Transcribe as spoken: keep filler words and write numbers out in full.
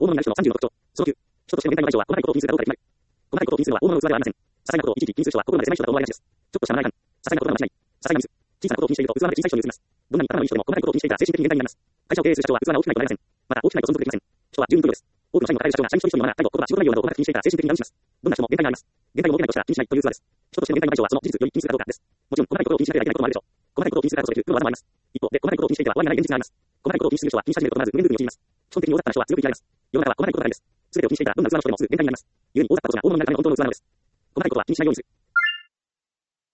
大物になる人のさんじゅうの特徴。そのきゅう、人としての限界の代償は、細かいことを気にするかどうかで決まる。細かいことを気にするのは大物の器ではありません。些細なことをいちいち気にする人は心まで狭い人だと思われがちです。ちょっとしたマナー違反。些細なことなど間違い。些細なミス。小さなことを気にしていると器まで小さい人に移ります。どんなに頭のいい人でも細かいことを気にしていたら精神的に限界になります。会社を経営する社長は器が大きくないとなりません。また大きくないと存続できません。人は十人十色です。多くの社員を抱える社長が社員一人一人のマナー、態度、言葉、仕事内容などを細かく気にしていたら精神的にダウンします。どんな人も限界があります。限界を設けないとしたら気にしないという器です。人としての限界の代償はその事実より気にするかどうかです。もちろん細かいことを気にしなければいけないこともあるでしょう。細かいことを気にするからこそできる苦労はあります。一方で細かいことを気にしていては終わりがない現実があります。細かいことを気にする人は気にし始めるとまず無限ループに陥ります。基本的に大雑把な人は強く嫌います。世の中は細かいことばかりです。すべてを気にしていたらどんな器の人でもすぐ限界になります。故に大雑把なことが大物になるための本当の器なのです。細かいことは気にしないようにする。